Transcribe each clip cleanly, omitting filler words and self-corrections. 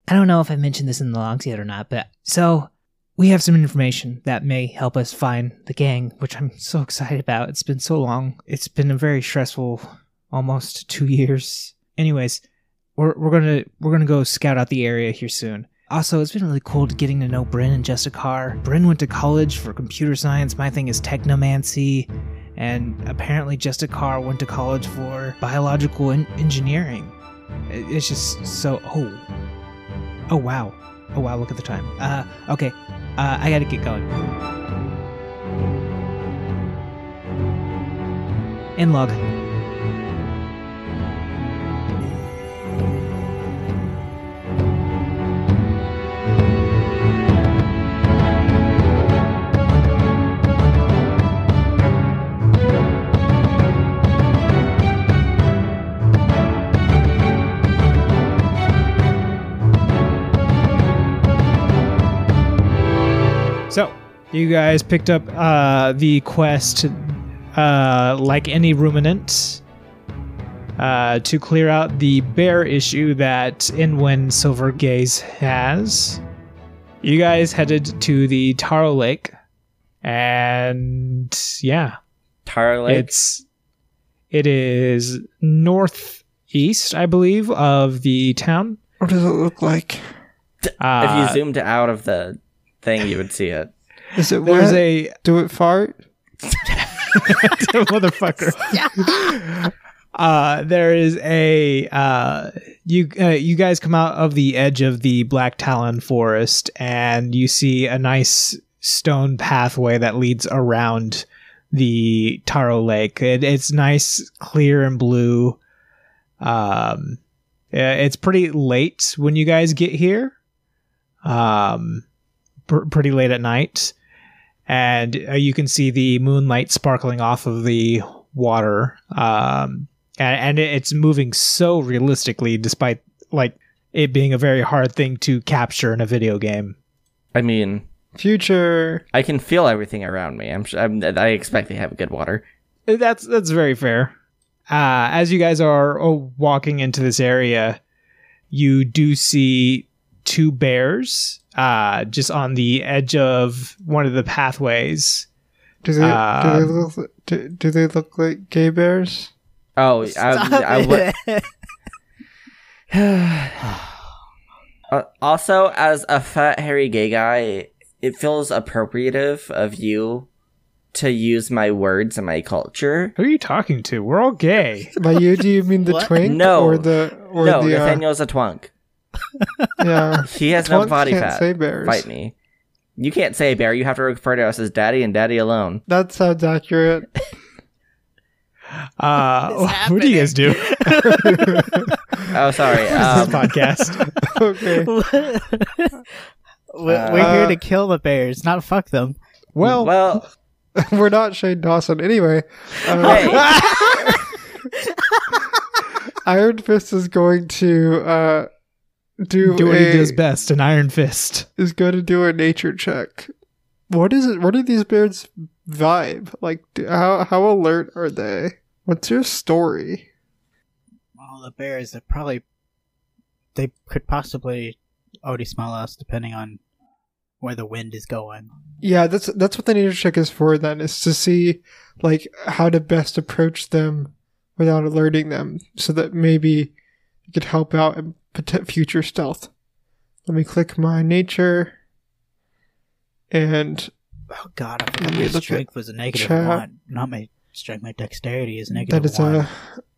I don't know if I mentioned this in the logs yet or not, but so we have some information that may help us find the gang, which I'm so excited about. It's been so long. It's been a very stressful, almost 2 years. Anyways, we're gonna go scout out the area here soon. Also, it's been really cool getting to know Bryn and Justicar. Bryn went to college for computer science. My thing is technomancy. And apparently Justicar went to college for biological engineering. It's just so... Oh, wow. Oh, wow, look at the time. Okay. I gotta get going. End log. So, you guys picked up the quest, like any ruminant, to clear out the bear issue that Inwen Silvergaze has. You guys headed to the Taro Lake, and yeah. Taro Lake? It is northeast, I believe, of the town. What does it look like? If you zoomed out of the thing, you would see it. Is it wet? Do it fart? Motherfucker. There is a you guys come out of the edge of the Black Talon forest, and you see a nice stone pathway that leads around the Taro Lake. It's nice, clear and blue. It's pretty late when you guys get here. Pretty late at night, and you can see the moonlight sparkling off of the water, and it's moving so realistically, despite like it being a very hard thing to capture in a video game. I mean, future. I can feel everything around me. I expect they have good water. That's very fair. As you guys are walking into this area, you do see two bears just on the edge of one of the pathways. Do they look like gay bears? Oh, also, as a fat, hairy gay guy, it feels appropriative of you to use my words and my culture. Who are you talking to? We're all gay. By you, do you mean the twink? No. No, Nathaniel's a twunk. Yeah. He has no body can't fat. Say bears. Fight me. You can't say bear. You have to refer to us as daddy and daddy alone. That sounds accurate. What do you guys do? Oh, sorry. This podcast. Okay. We're here to kill the bears, not fuck them. Well, we're not Shane Dawson. Anyway. Hey. Iron Fist is going to do what he does best, an Iron Fist. Is going to do a nature check. What is it? What are these bears' vibe? Like, how alert are they? What's your story? Well, the bears they could possibly already smell us, depending on where the wind is going. Yeah, that's what the nature check is for. Then is to see like how to best approach them without alerting them, so that maybe you could help out in future stealth. Let me click my nature, and oh god, I forgot my strength was a negative one. Not my strength, my dexterity is negative 1. That is a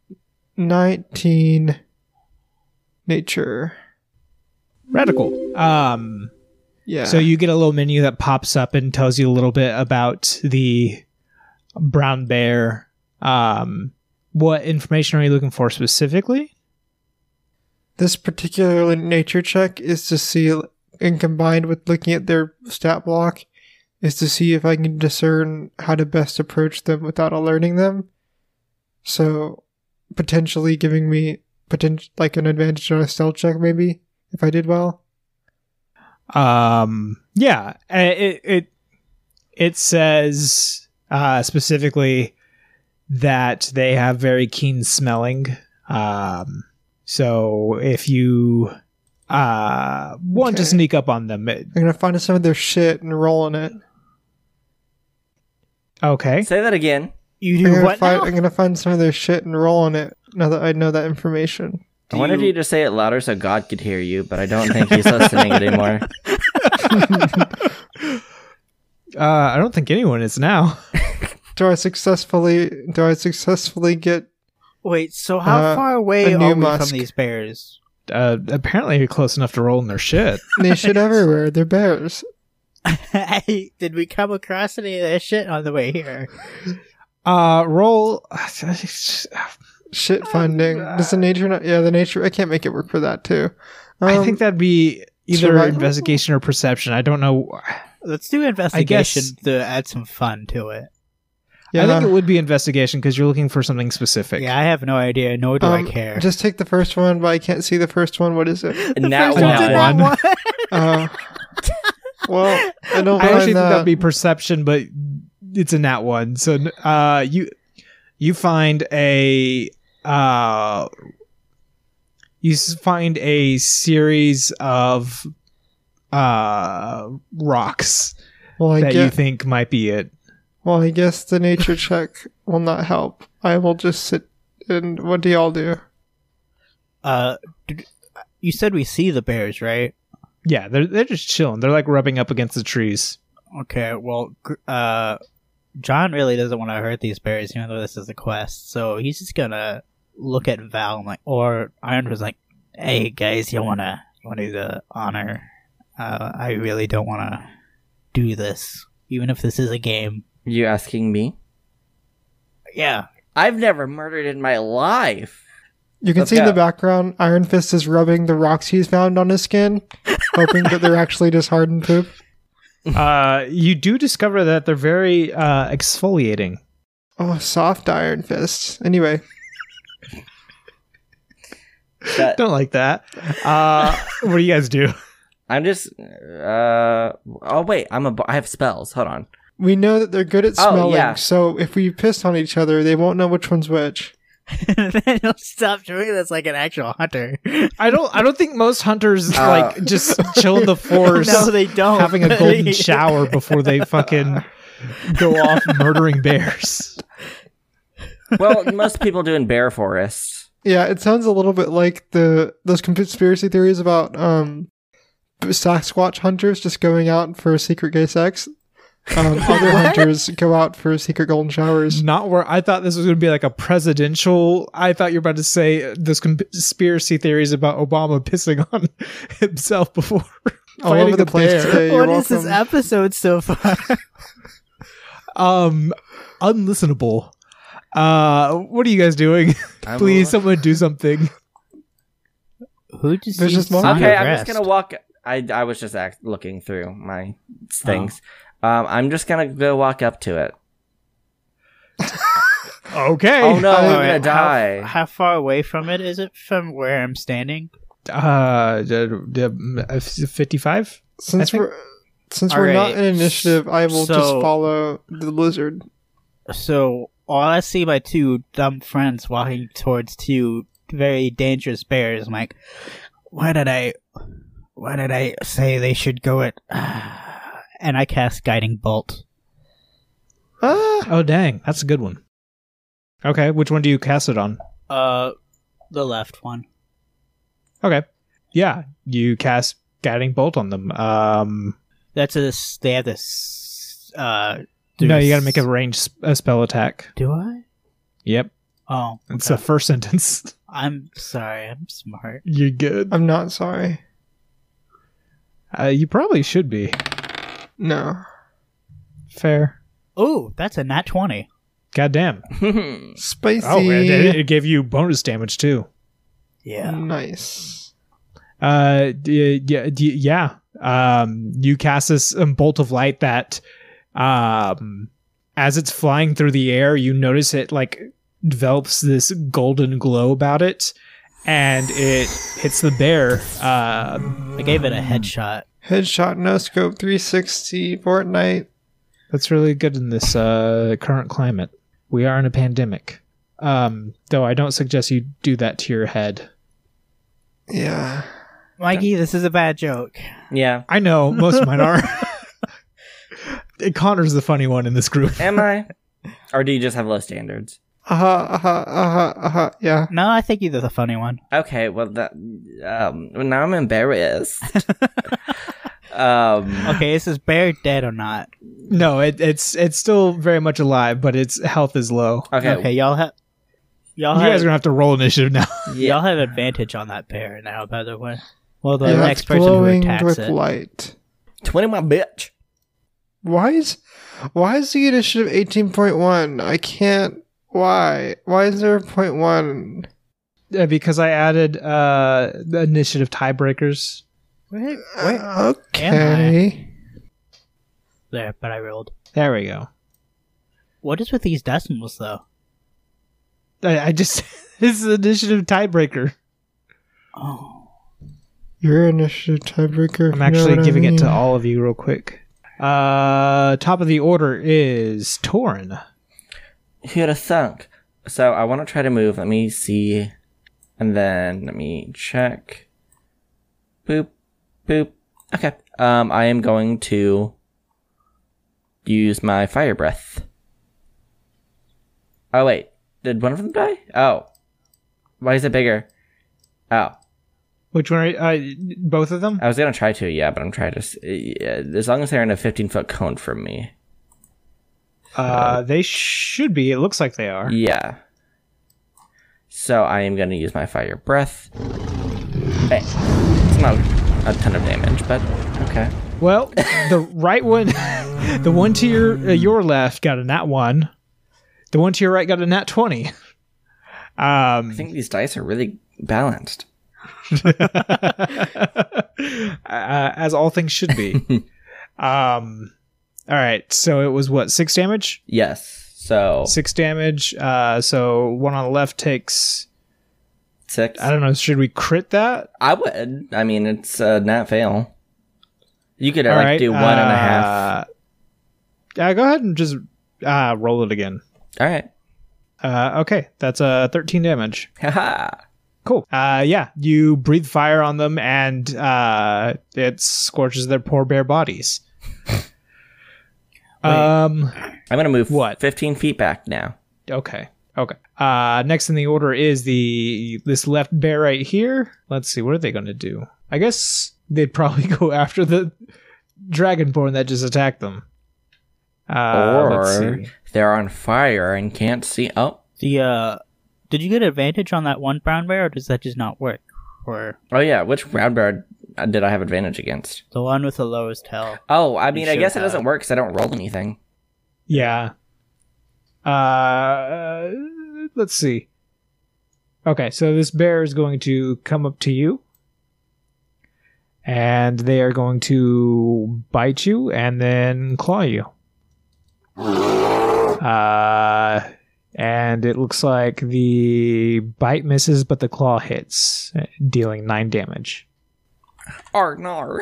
19 nature. Radical. Yeah. So you get a little menu that pops up and tells you a little bit about the brown bear. What information are you looking for specifically? This particular nature check is to see, and combined with looking at their stat block, is to see if I can discern how to best approach them without alerting them. So, potentially giving me like an advantage on a stealth check, maybe, if I did well. Yeah. It says specifically that they have very keen smelling. So if you Want to Okay. sneak up on them. I'm gonna find some of their shit and roll in it. Okay. Say that again. You do what now? I'm gonna find some of their shit and roll in it. Now that I know that information. I wanted you to say it louder so God could hear you, but I don't think he's listening anymore. I don't think anyone is now. Do I successfully get? Wait, so how far away a are new we Musk. from these bears? Apparently you're close enough to roll in their shit. They shit everywhere. They're bears. Hey, did we come across any of their shit on the way here? Roll. Shit finding. Does the nature not? Yeah, the nature. I can't make it work for that too. I think that'd be either survival? investigation or perception. I don't know. Let's do investigation to add some fun to it. Yeah, I think it would be investigation because you're looking for something specific. Yeah, I have no idea, nor do I care. Just take the first one, but I can't see the first one. What is it? Nat First one's a one. nat one. Well, I don't I find actually think that. that'd be perception, but it's a nat one. So you find a find a series of rocks well, that you think might be it. Well, I guess the nature check will not help. I will just sit and what do y'all do? You said we see the bears, right? Yeah, they're just chilling. They're like rubbing up against the trees. Okay, well, John really doesn't want to hurt these bears, even though this is a quest. So he's just gonna look at Val and or Iron was like, "Hey guys, you wanna do the honor? I really don't wanna do this, even if this is a game." You asking me? Yeah. I've never murdered in my life. You can Let's see in go. the background, Iron Fist is rubbing the rocks he's found on his skin, hoping that they're actually just hardened poop. You do discover that they're very exfoliating. Oh, soft Iron Fist. Anyway, That, Don't like that. What do you guys do? I'm just. Oh wait, I have spells. Hold on. we know that they're good at Oh, smelling, yeah. so if we piss on each other, they won't know which one's which. Then he'll stop doing this like an actual hunter. I don't think most hunters like just chill in the forest, No, they don't. having a golden shower before they fucking go off murdering bears. Well, most people do in Bear Forest. Yeah, it sounds a little bit like those conspiracy theories about Sasquatch hunters just going out for secret gay sex. Other hunters go out for secret golden showers. Not where I thought this was going to be like a presidential. I thought you were about to say those conspiracy theories about Obama pissing on himself before All fighting over the a place bear. today. You're What is this welcome. episode so far? Unlistenable. What are you guys doing? Please, someone do something. Who just There's used just more. Song Okay, of I'm just Rest? gonna walk. I was just looking through my things. I'm just gonna go walk up to it. Okay. Oh no, I'm Alright, gonna die. How far away from it is it from where I'm standing? 55? Since I think- we're not Alright, in initiative, I will just so- follow the lizard. So all I see my two dumb friends walking towards two very dangerous bears. I'm like, why did I say they should go at? And I cast Guiding Bolt. Ah, Oh, dang. That's a good one. Okay, which one do you cast it on? The left one. Okay. Yeah, you cast Guiding Bolt on them. That's they have this. No, you gotta make a ranged spell attack. Do I? Yep. Oh, It's okay. the first sentence. I'm sorry. I'm smart. You're good. I'm not sorry. You probably should be. No. Fair. Oh, that's a nat 20. Goddamn. Spicy. Oh, it gave you bonus damage too. Yeah. Nice. Yeah. You cast this bolt of light that, as it's flying through the air, you notice it like develops this golden glow about it, and it hits the bear. I gave it a headshot. Headshot, no scope, 360, Fortnite. That's really good in this current climate. We are in a pandemic. Though I don't suggest you do that to your head. Yeah. Mikey, this is a bad joke. Yeah. I know most of mine are. Connor's the funny one in this group. Am I? Or do you just have low standards? Yeah. No, I think you're the funny one. Okay, well, that now I'm embarrassed. Okay, is this bear dead or not? No, it's still very much alive, but its health is low. Okay, You guys are gonna have to roll initiative now. Y'all have advantage on that bear now, by the way. Well, the Yeah, next it's person who glowing attacks with it. light. 21, bitch. Why is the initiative 18.1? I can't. Why is there a 0.1? Because I added the initiative tiebreakers. Wait. Okay. There, but I rolled. There we go. What is with these decimals, though? I just this is an initiative tiebreaker. Oh. Your initiative tiebreaker. I'm actually giving it to all of you real quick. Top of the order is Torin. Who'd have thunk? So I want to try to move. Let me see. And then let me check. Boop. Boop. Okay. I am going to use my fire breath. Oh, wait. Did one of them die? Oh. Why is it bigger? Oh. Which one are both of them? I was going to try to, yeah, but I'm trying to... Yeah, as long as they're in a 15-foot cone from me. They should be. It looks like they are. Yeah. So I am going to use my fire breath. Hey. It's not a ton of damage, but okay. Well, the right one, the one to your left got a nat 1. The one to your right got a nat 20. I think these dice are really balanced. As all things should be. All right, so it was what, 6 damage? Yes. So 6 damage. So one on the left takes 6. I don't know. Should we crit that? I would. I mean, it's a nat fail. You could All right, do 1.5. Yeah, go ahead and just roll it again. All right. Okay, that's 13 damage. Haha. Cool. Yeah, you breathe fire on them, and it scorches their poor bare bodies. I'm gonna move What? 15 feet back now. Okay. Next in the order is this left bear right here. Let's see, what are they going to do? I guess they'd probably go after the dragonborn that just attacked them. Let's Or see. they're on fire and can't see. Oh. Did you get advantage on that one brown bear, or does that just not work? Or Oh yeah. Which brown bear did I have advantage against? the one with the lowest health? Oh, I mean, I should guess it have. doesn't work because I don't roll anything. Yeah. Let's see. Okay, so this bear is going to come up to you. And they are going to bite you and then claw you. And it looks like the bite misses, but the claw hits, dealing 9 damage. Argnar.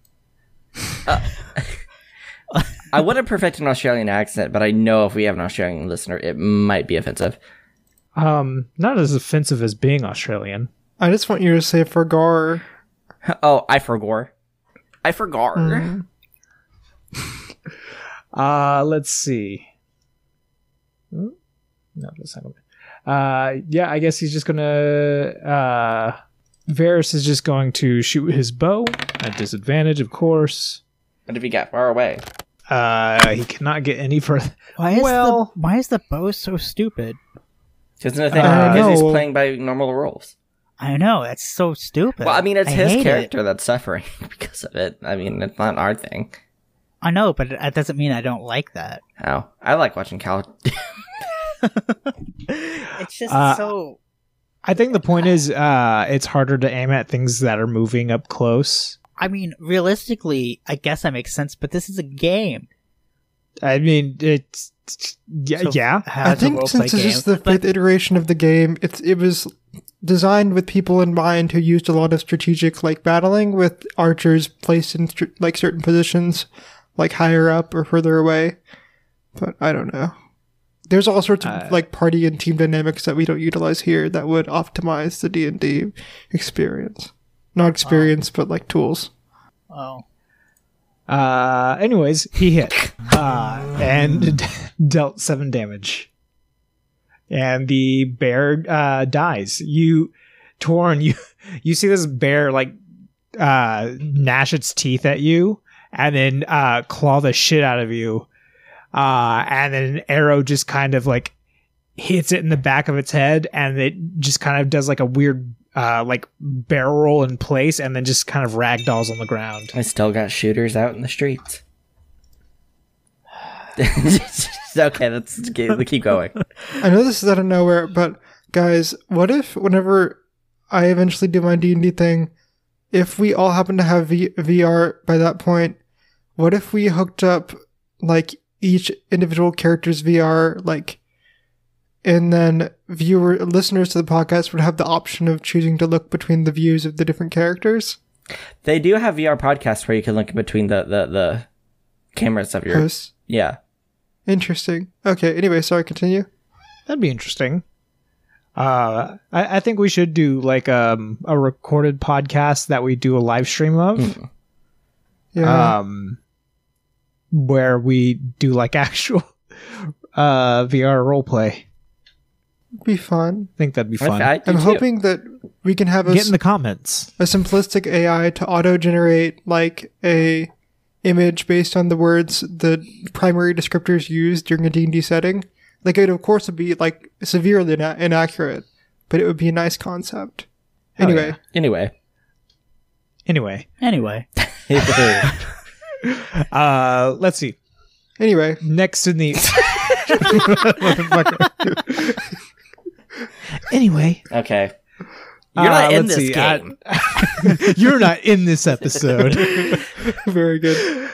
I would have perfected an Australian accent, but I know if we have an Australian listener, it might be offensive. Not as offensive as being Australian. I just want you to say Fergar. Oh, I forgot. Let's see. No, that's not okay. Yeah, I guess he's just gonna. Varys is just going to shoot his bow at disadvantage, of course. What if he got far away? He cannot get any further. Why is the bow so stupid? Because he's no. playing by normal rules. I know, that's so stupid. Well, I mean, it's I his hate character that's suffering because of it. I mean, it's not our thing. I know, but that doesn't mean I don't like that. How? I like watching Cal. It's just so... I think the point is, it's harder to aim at things that are moving up close. I mean, realistically, I guess that makes sense, but this is a game. I mean, it's So yeah. I think since this is the fifth iteration of the game, it was designed with people in mind who used a lot of strategic battling with archers placed in certain positions, like higher up or further away. But I don't know. There's all sorts of party and team dynamics that we don't utilize here that would optimize the D&D experience. Not experience, but like tools. Oh. Anyways, he hit and dealt 7 damage. And the bear dies. Torn, you see this bear like gnash its teeth at you and then claw the shit out of you. And then an arrow just kind of like hits it in the back of its head, and it just kind of does like a weird like barrel roll in place, and then just kind of ragdolls on the ground. I still got shooters out in the streets. Okay, let's keep going. I know this is out of nowhere, but guys, what if whenever I eventually do my D&D thing, if we all happen to have VR by that point, what if we hooked up like each individual character's VR, like, and then listeners to the podcast would have the option of choosing to look between the views of the different characters? They do have VR podcasts where you can look between the cameras of your hosts. Yeah. Interesting. Okay, anyway, sorry, continue. That'd be interesting. I think we should do like a recorded podcast that we do a live stream of. Yeah. Where we do like actual VR roleplay. Be fun. I think that'd be fun. I'm hoping that we can have get in the comments a simplistic AI to auto-generate like a image based on the words the primary descriptors used during a D&D setting. Like, it of course would be like severely inaccurate, but it would be a nice concept. Anyway. Anyway. Let's see. Anyway. Next in the Anyway. Okay. You're not in this see. game. You're not in this episode. Very good.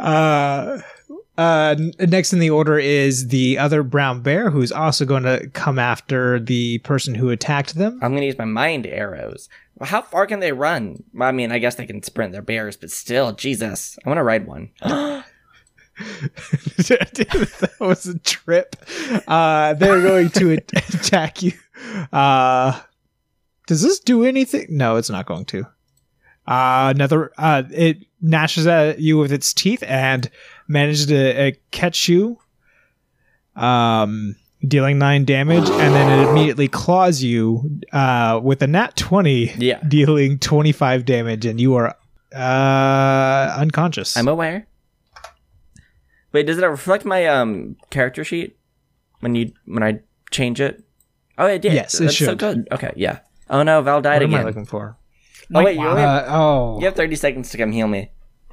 Next in the order is the other brown bear, who's also going to come after the person who attacked them. I'm going to use my mind arrows. Well, how far can they run? I mean, I guess they can sprint. They're bears, but still, Jesus. I want to ride one. That was a trip. They're going to attack you. Does this do anything? No, it's not going to. It gnashes at you with its teeth and manages to catch you, dealing 9 damage, and then it immediately claws you with a nat 20, dealing 25 damage, and you are unconscious. I'm aware. Wait, does it reflect my character sheet when I change it? Oh, it did. Yes, it That's should. so good. Okay, yeah. Oh no, Val died What again. am I looking for? Oh wait, you have, you have 30 seconds to come heal me.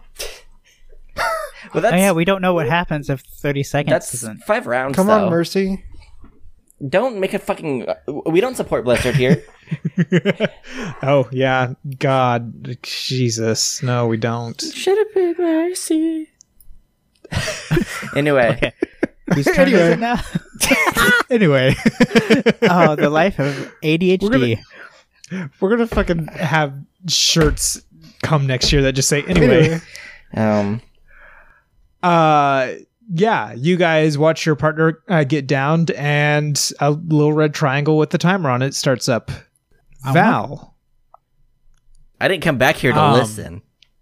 Well, that's, Oh yeah, we don't know what happens if 30 seconds that's isn't. 5 rounds. Come though. on, Mercy. Don't make a fucking. We don't support Blizzard here. Oh yeah, God, Jesus, no, we don't. Should have been Mercy. Anyway. Okay. Whose turn is it now? Anyway. Oh, the life of ADHD. We're gonna fucking have shirts come next year that just say anyway. Yeah, you guys watch your partner get downed, and a little red triangle with the timer on it starts up. Val. I didn't come back here to listen.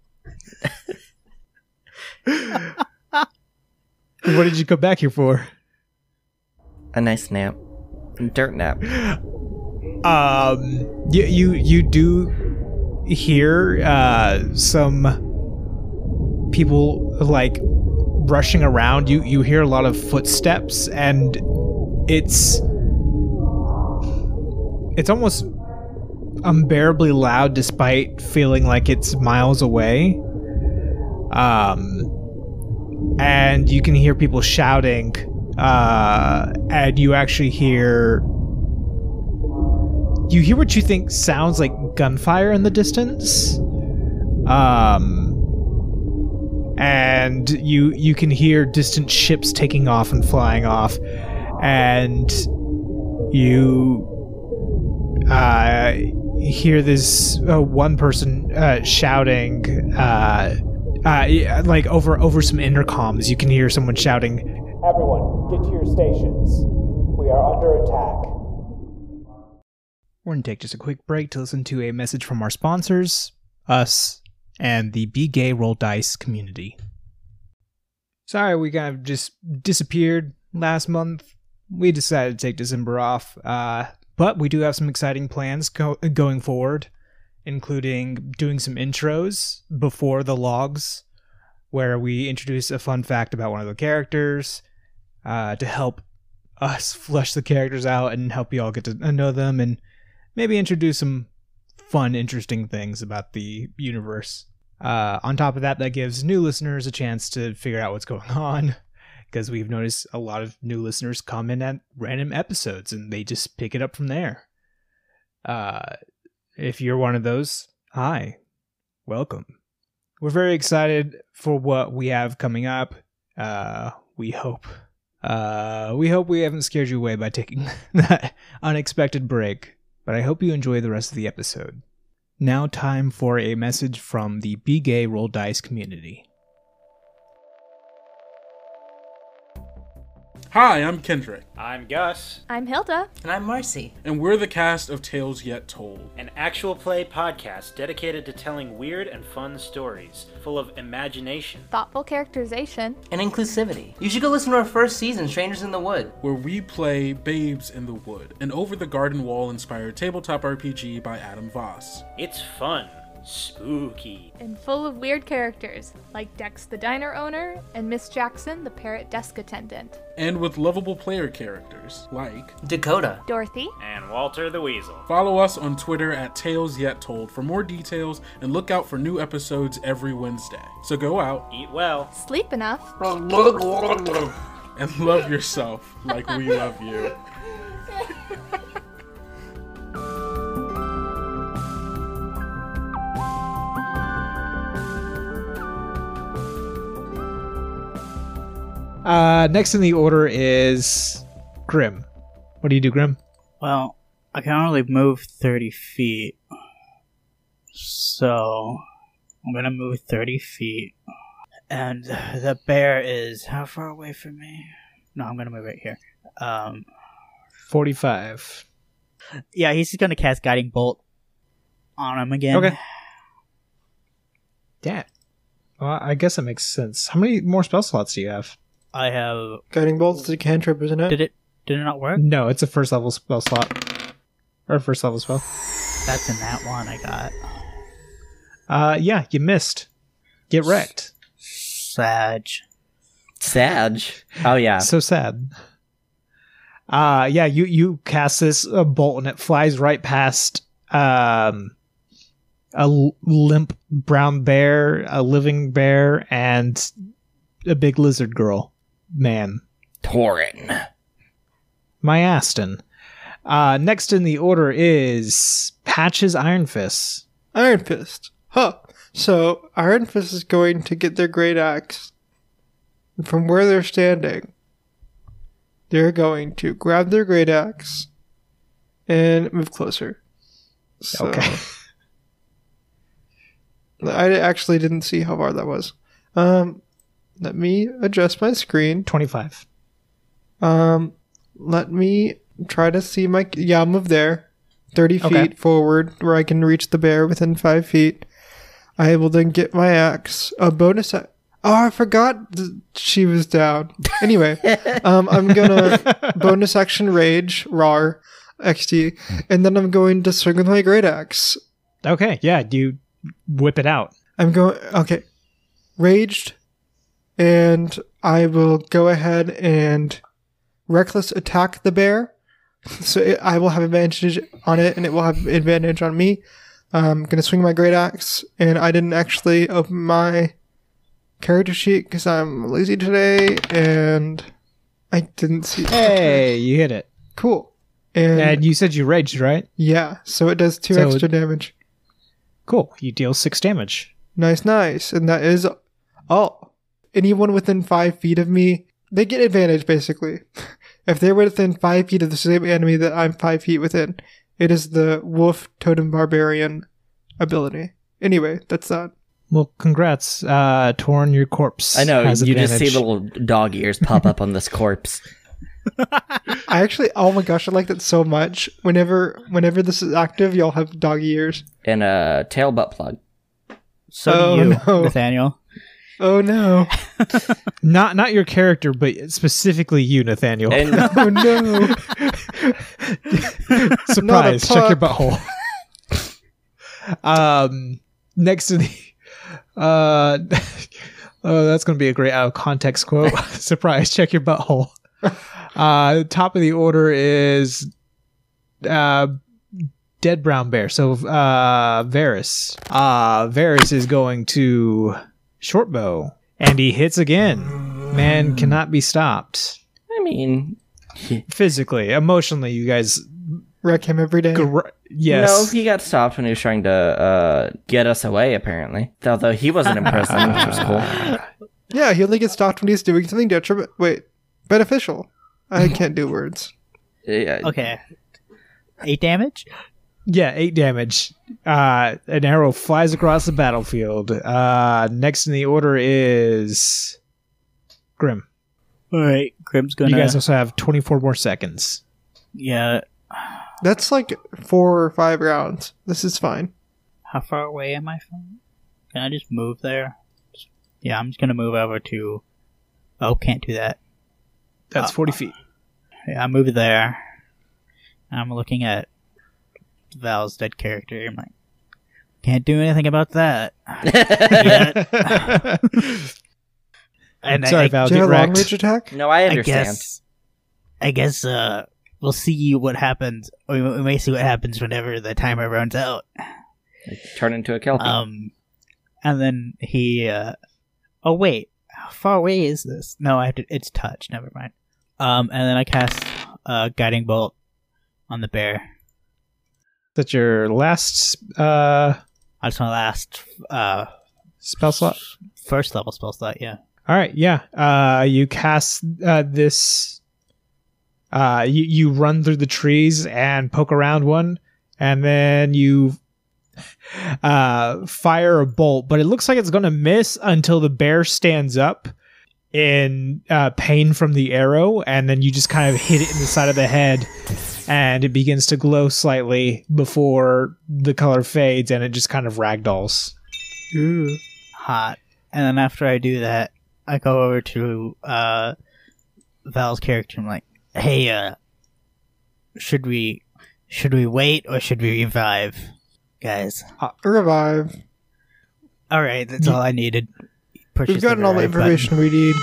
What did you come back here for? A nice nap. Dirt nap. You do hear some people like rushing around. You hear a lot of footsteps, and it's almost unbearably loud despite feeling like it's miles away. And you can hear people shouting, and you actually hear what you think sounds like gunfire in the distance. And you can hear distant ships taking off and flying off, and you hear this one person shouting, like over some intercoms. You can hear someone shouting, "Everyone, get to your stations. We are under attack." We're going to take just a quick break to listen to a message from our sponsors. us, and the Be Gay Roll Dice community. Sorry, we kind of just disappeared last month. We decided to take December off, but we do have some exciting plans going forward, including doing some intros before the logs, where we introduce a fun fact about one of the characters to help us flesh the characters out and help you all get to know them, and maybe introduce some fun, interesting things about the universe. On top of that, that gives new listeners a chance to figure out what's going on, because we've noticed a lot of new listeners come in at random episodes and they just pick it up from there. If you're one of those, hi, welcome. We're very excited for what we have coming up. We hope we haven't scared you away by taking that unexpected break, but I hope you enjoy the rest of the episode. Now time for a message from the Be Gay Roll Dice community. Hi, I'm Kendrick, I'm Gus, I'm Hilda. And I'm Marcy. and we're the cast of Tales Yet Told. an actual play podcast dedicated to telling weird and fun stories, full of imagination. Thoughtful characterization. And inclusivity. You should go listen to our first season, Strangers in the Wood. Where we play Babes in the Wood, an Over the Garden Wall inspired tabletop RPG by Adam Voss. It's fun, spooky, And full of weird characters, like Dex the diner owner and Miss Jackson the parrot desk attendant. And with lovable player characters like. Dakota. Dorothy. and Walter the Weasel. Follow us on Twitter at Tales Yet Told for more details, and look out for new episodes every Wednesday. So go out Eat well. Sleep enough. and love yourself like we love you. Next in the order is Grim. What do you do, Grim? Well, I can only move 30 feet. So, I'm gonna move 30 feet. And the bear is how far away from me? No, I'm gonna move right here. 45. Yeah, he's just gonna cast Guiding Bolt on him again. Okay. Yeah. Well, I guess that makes sense. How many more spell slots do you have? I have... Guiding Bolt's a cantrip, isn't it? Did it not work? No, it's a first level spell slot. Or first level spell. That's in that one I got. Yeah, you missed. Get wrecked. Sag. Sag. Oh yeah. So sad. Yeah, you cast this bolt and it flies right past a limp brown bear, a living bear, and a big lizard girl. Man. Torin. My Aston. Next in the order is Patches Iron Fist. Iron Fist. Huh. So, Iron Fist is going to get their great axe. And from where they're standing, they're going to grab their great axe and move closer. So, Okay. I actually didn't see how far that was. Let me adjust my screen. 25. Let me try to see my... Yeah, I'll move there. 30 feet Okay. forward, where I can reach the bear within 5 feet. I will then get my axe. A bonus... Oh, I forgot she was down. Anyway, I'm gonna bonus action rage, rar, XD, and then I'm going to swing with my great axe. Okay, yeah, you whip it out. I'm going... Okay. Raged, and I will go ahead and reckless attack the bear. So I will have advantage on it, and it will have advantage on me. I'm going to swing my great axe, and I didn't actually open my character sheet because I'm lazy today, and I didn't see. Hey, you hit it. Cool. And And you said you raged, right? yeah, so it does 2 So- extra damage. Cool. You deal 6 damage. Nice, nice. And that is all. Anyone within 5 feet of me, they get advantage, basically. If they're within 5 feet of the same enemy that I'm 5 feet within, it is the Wolf Totem Barbarian ability. Anyway, that's that. Well, congrats. Torn, your corpse. I know, has you just see advantage. little dog ears pop up on this corpse. I actually, oh my gosh, I like that so much. Whenever this is active, y'all have doggy ears. And a tail butt plug. So do you, no. Nathaniel. Oh no. Not your character, but specifically you, Nathaniel. And Oh no. Surprise! Check your pup. butthole. Next to the, oh, that's gonna be a great out of context quote. Surprise! Check your butthole. Top of the order is, dead brown bear. So, Varys. Varys is going to short bow, and he hits again. Man cannot be stopped. I mean, Physically, emotionally, you guys. Wreck him every day. Yes. no, he got stopped when he was trying to get us away, apparently. Although he wasn't in prison, which was cool. Yeah, he only gets stopped when he's doing something beneficial. I can't do words. Yeah, Okay. 8 damage? Yeah, 8 damage. An arrow flies across the battlefield. Next in the order is Grim. Alright, Grim's gonna... You guys also have 24 more seconds. Yeah. That's like 4 or 5 rounds. This is fine. How far away am I from? Can I just move there? Yeah, I'm just gonna move over to... Oh, can't do that. That's 40 feet. Yeah, I moved there. I'm looking at Val's dead character. I'm like, can't do anything about that. And Sorry, Val, Do you get have a long wrecked. range attack? no, I understand. I guess, we'll see what happens. We may see what happens whenever the timer runs out. Turn into a kelpie. And then he, oh wait, how far away is this? No, I have to, it's touch, never mind. And then I cast, Guiding Bolt on the bear. That's your last That's my last, spell slot? first level spell slot, yeah. All right, yeah. You cast this. You run through the trees and poke around one, and then you fire a bolt. But it looks like it's going to miss until the bear stands up in pain from the arrow, and then you just kind of hit it in the side of the head, and it begins to glow slightly before the color fades, and it just kind of ragdolls. Ooh. Hot. And then after I do that, I go over to Val's character. I'm like, "Hey, should we wait or should we revive, guys?" Revive. All right, that's all I needed. We've gotten all the information we need.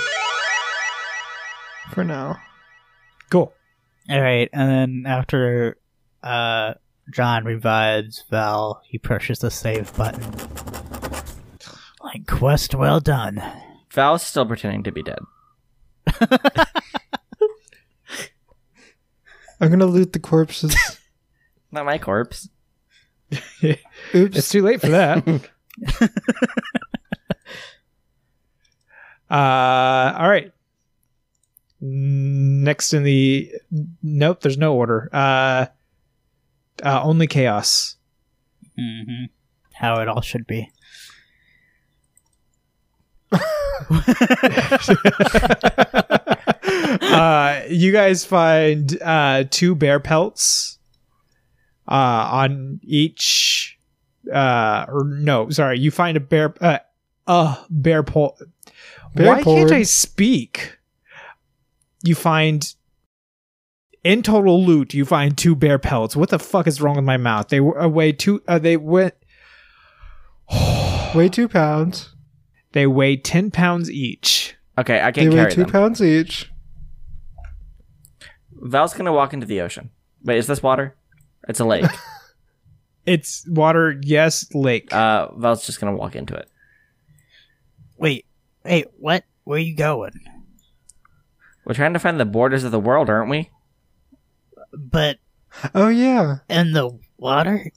For now. Cool. All right, and then after John revives Val, he pushes the save button. Like, quest well done. Val's still pretending to be dead. I'm gonna loot the corpses. Not my corpse. Oops. It's too late for that. All right. Next in the... Nope, there's no order. Only chaos. Mm-hmm. How it all should be. You guys find 2 bear pelts on each... you find a bear... bear pole... Why can't I speak? You find... In total loot, you find 2 bear pelts. What the fuck is wrong with my mouth? They were weigh 2... they went... Weigh 2 pounds. They weigh 10 pounds each. Okay, I They can't weigh carry 2 them. pounds each. Val's gonna walk into the ocean. Wait, is this water? It's a lake. It's water, yes, lake. Val's just gonna walk into it. Wait, hey, what? Where are you going? We're trying to find the borders of the world, aren't we? But Oh yeah. in the water?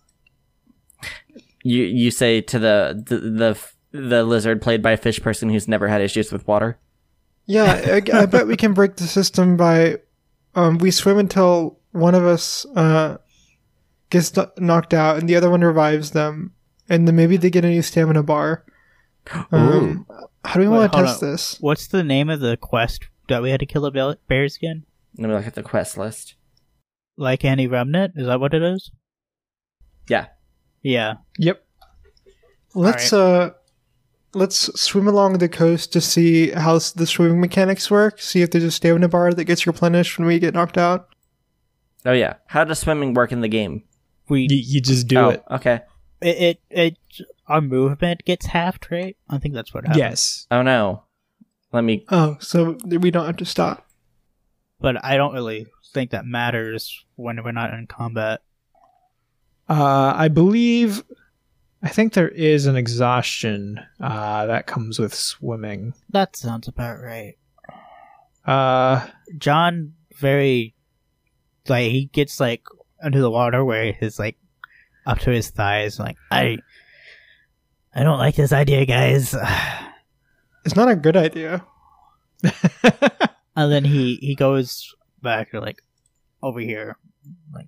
You say to the lizard played by a fish person who's never had issues with water. Yeah, I bet we can break the system by we swim until one of us gets knocked out and the other one revives them, and then maybe they get a new stamina bar. How do we want to hold test on. this? What's the name of the quest that we had to kill the bears again? Let me look at the quest list. Like Annie Remnant? Is that what it is? Yeah. Yeah. Yep. Let's let's swim along the coast to see how the swimming mechanics work. See if there's a stamina bar that gets replenished when we get knocked out. Oh yeah. How does swimming work in the game? You just do it. Okay. It our movement gets halved, right? I think that's what happens. Yes. Oh no. Let me. Oh, so we don't have to stop. But I don't really think that matters when we're not in combat. I think there is an exhaustion that comes with swimming. That sounds about right. John he gets like under the water where he's like up to his thighs, like I don't like this idea, guys. It's not a good idea. And then he goes back to like over here, like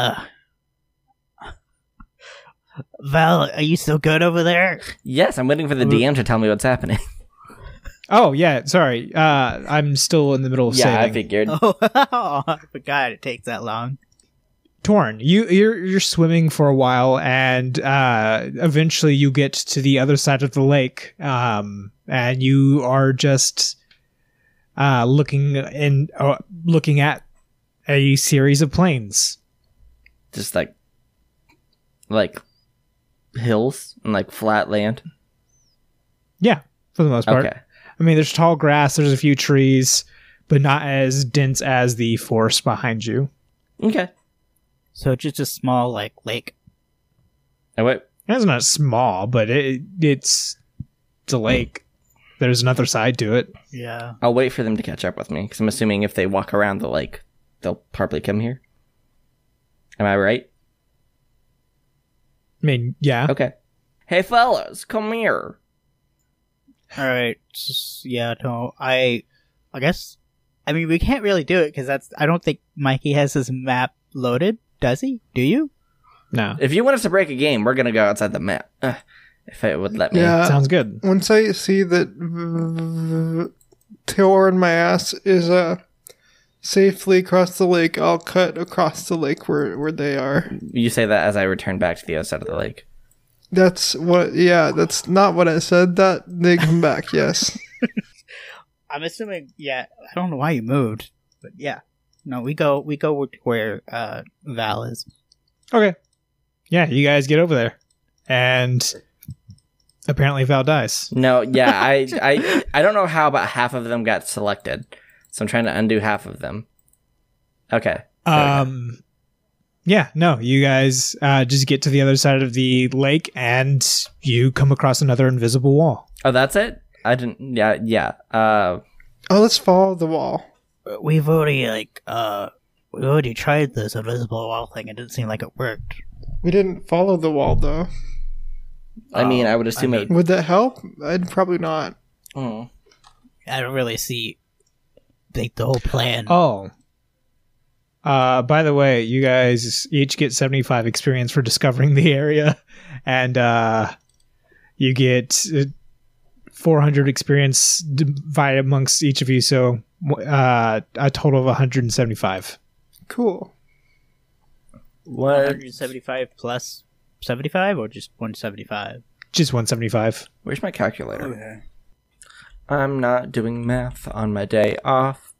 Val, are you still good over there? Yes, I'm waiting for the DM to tell me what's happening. Oh yeah, sorry. I'm still in the middle of Yeah, I saving. figured. Oh, I forgot it takes that long. Torn, you're swimming for a while, and eventually you get to the other side of the lake, and you are just looking at a series of plains. Just like hills and like flat land. Yeah, for the most part. Okay. I mean, there's tall grass, there's a few trees, but not as dense as the forest behind you. Okay. So it's just a small like lake. Oh wait. It's not small, but it's a lake. There's another side to it. Yeah. I'll wait for them to catch up with me because I'm assuming if they walk around the lake, they'll probably come here. Am I right? I mean, yeah. Okay. Hey fellas, come here. All right. Yeah. No. I guess. I mean, we can't really do it because I don't think Mikey has his map loaded. Does he? Do you? No. If you want us to break a game, we're gonna go outside the map. If it would let me. Yeah. Sounds good. Once I see that Taylor and my ass is safely across the lake, I'll cut across the lake where they are. You say that as I return back to the other side of the lake. That's that's not what I said. That they come back, yes. I'm assuming. Yeah. I don't know why you moved, but yeah. No, we go where Val is. Okay. Yeah, you guys get over there. And apparently Val dies. No, yeah, I don't know how about half of them got selected. So I'm trying to undo half of them. Okay. Yeah, no, you guys just get to the other side of the lake and you come across another invisible wall. Oh, that's it? I didn't yeah. Let's follow the wall. We've already tried this invisible wall thing. It didn't seem like it worked. We didn't follow the wall though. I mean, I would assume it. Would that help? I'd probably not. Oh. I don't really see the whole plan. Oh. By the way, you guys each get 75 experience for discovering the area, and you get 400 experience divided amongst each of you, so a total of 175. Cool. What? 175 plus 75, or just 175? Just 175. Where's my calculator? Okay. I'm not doing math on my day off.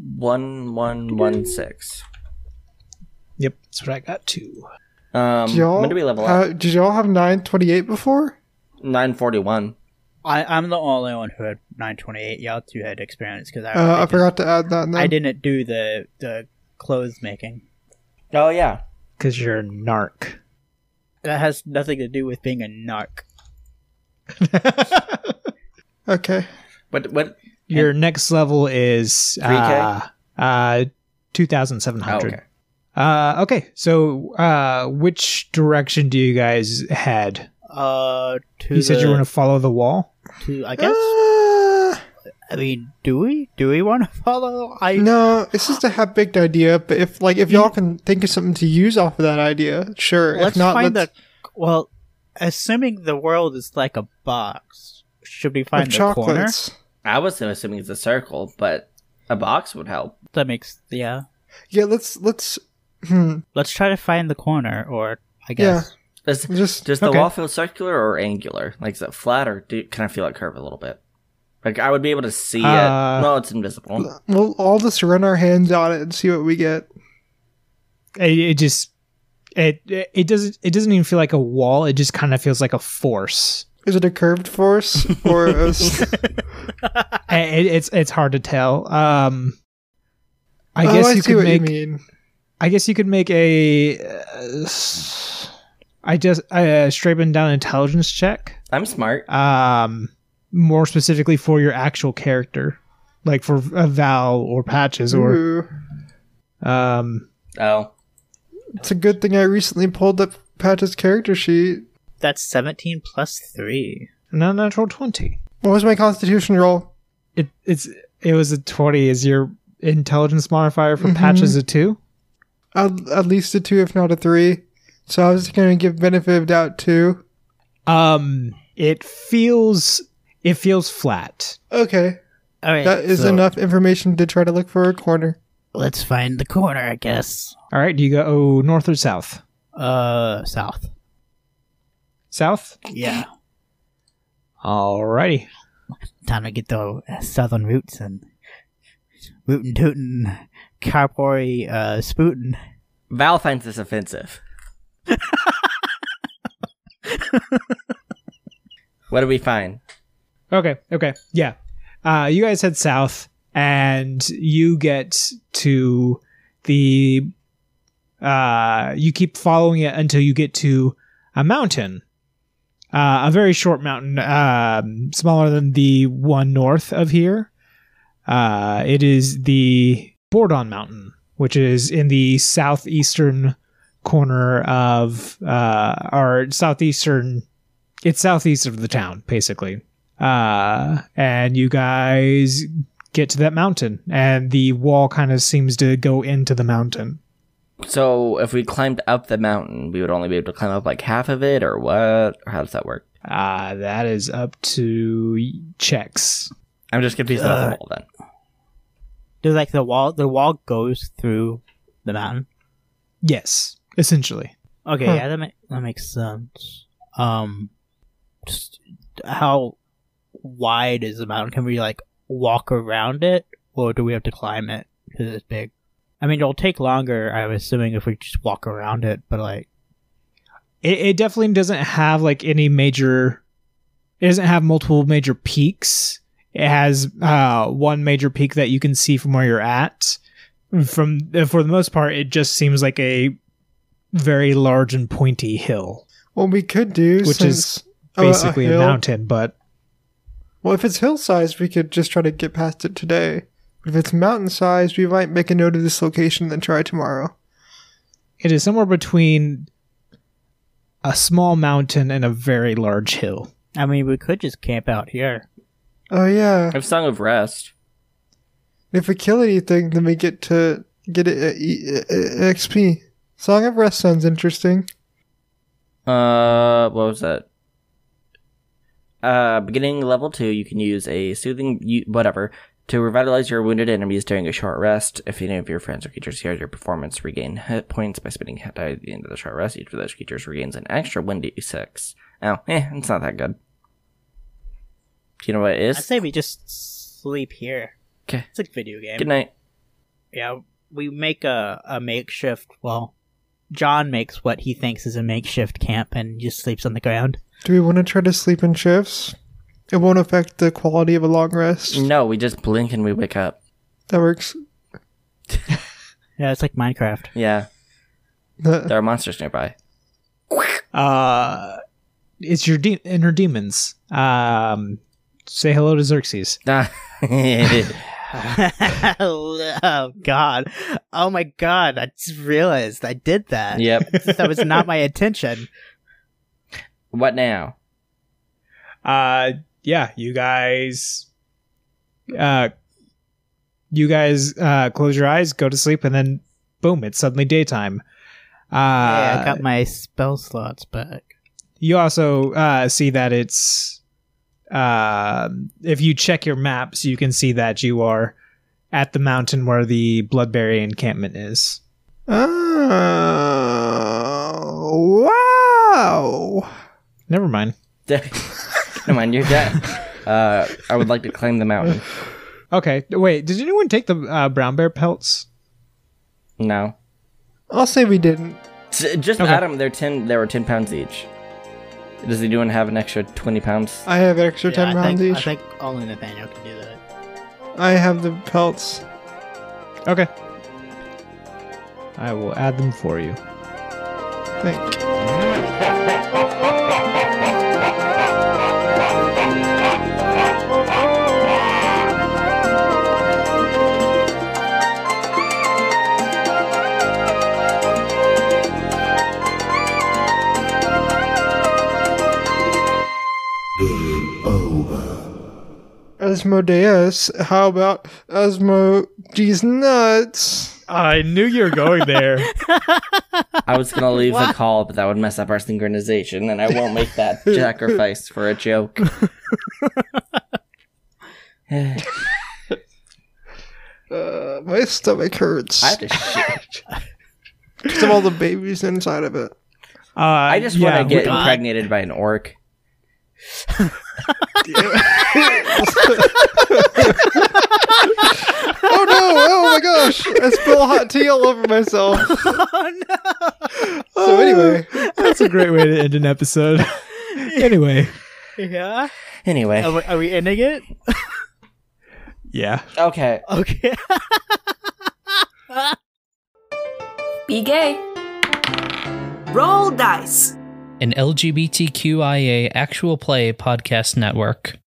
1116. Yep, that's what I got too. When do we level up? Did y'all have 928 before? 941. I'm the only one who had 928. Y'all two had experience because I forgot to add that. I didn't do the clothes making. Oh yeah, because you're a narc. That has nothing to do with being a narc. Okay. What? Your next level is 3K? 2,700. Okay. Okay, so which direction do you guys head? You said you were going to follow the wall? I guess. I mean, do we want to follow? No, it's just a half-baked idea. But if y'all can think of something to use off of that idea, sure. Let's if not, find well, assuming the world is like a box, should we find the chocolates. corner? I was assuming it's a circle, but a box would help. That makes yeah. Yeah, let's Let's try to find the corner, or I guess. Does Just the okay. wall feel circular or angular? Like, is it flat or can I feel it curve a little bit? Like, I would be able to see it. No, it's invisible. we'll all just run our hands on it and see what we get. It doesn't even feel like a wall. It just kind of feels like a force. Is it a curved force or a It's hard to tell. I I guess you see could what make. you mean. I guess you could make a. Straight and down intelligence check. I'm smart. More specifically for your actual character, like for Val or Patches or. Ooh. Oh. It's a good thing I recently pulled up Patch's character sheet. That's 17 plus 3. Natural 20. What was my constitution roll? It was a 20. Is your intelligence modifier for Patches a 2? At least a 2, if not a 3. So I was going to give benefit of doubt 2. It feels flat. Okay. All right. That is so enough information to try to look for a corner. Let's find the corner, I guess. All right, do you go north or south? South. South? Yeah. Alrighty. Time to get the southern roots and rootin' tootin' carpory spootin'. Val finds this offensive. What do we find? Okay. Yeah. You guys head south, and you get to the... you keep following it until you get to a mountain. A very short mountain, smaller than the one north of here. It is the Bordon Mountain, which is in the southeastern corner of, or southeastern, it's southeast of the town, basically. And you guys get to that mountain, and the wall kind of seems to go into the mountain. So, if we climbed up the mountain, we would only be able to climb up like half of it, or what? Or how does that work? That is up to checks. I'm just confused about the wall then. Does like the wall goes through the mountain? Yes, essentially. Okay, yeah, that makes sense. Just how wide is the mountain? Can we like walk around it, or do we have to climb it because it's big? I mean, it'll take longer, I'm assuming, if we just walk around it, but like... It definitely doesn't have like any major... It doesn't have multiple major peaks. It has one major peak that you can see from where you're at. For the most part, it just seems like a very large and pointy hill. What we could do, which is basically a mountain, but... Well, if it's hill-sized, we could just try to get past it today. If it's mountain-sized, we might make a note of this location and then try tomorrow. It is somewhere between a small mountain and a very large hill. I mean, we could just camp out here. Oh, yeah. I've Song of Rest. If we kill anything, then we get to get it XP. Song of Rest sounds interesting. What was that? Beginning level 2, you can use a soothing... whatever... To revitalize your wounded enemies during a short rest, if any of your friends or creatures hear your performance, regain hit points by spending hit die at the end of the short rest. Each of those creatures regains an extra 1d6. Oh, it's not that good. Do you know what it is? I'd say we just sleep here. Okay. It's like a video game. Good night. Yeah, we make a makeshift, well, John makes what he thinks is a makeshift camp and just sleeps on the ground. Do we want to try to sleep in shifts? It won't affect the quality of a long rest. No, we just blink and we wake up. That works. Yeah, it's like Minecraft. Yeah. There are monsters nearby. It's your inner demons. Say hello to Xerxes. Oh, God. Oh, my God. I just realized I did that. Yep. That was not my intention. What now? Yeah, you guys close your eyes, go to sleep, and then boom, it's suddenly daytime. Yeah, I got my spell slots back. You also see that it's if you check your maps, you can see that you are at the mountain where the Bloodberry encampment is. Oh, No. Never mind. Never mind, you're dead. I would like to claim the mountain. Okay, wait. Did anyone take the brown bear pelts? No. I'll say we didn't. Just Okay. add them. They were 10 pounds each. Does anyone have an extra 20 pounds? I have extra 10 pounds I each. think only Nathaniel can do that. I have the pelts. Okay. I will add them for you. Thank you. Asmodeus, how about Asmodeus nuts? I knew you were going there. I was gonna leave the call, but that would mess up our synchronization, and I won't make that sacrifice for a joke. My stomach hurts. I have to shit. Because of all the babies inside of it. I just want to get impregnated by an orc. Oh no! Oh my gosh! I spill hot tea all over myself. Oh no! So anyway, That's a great way to end an episode. Anyway. Yeah. Anyway. Are we ending it? Yeah. Okay. Okay. Be gay. Roll dice. An LGBTQIA actual play podcast network.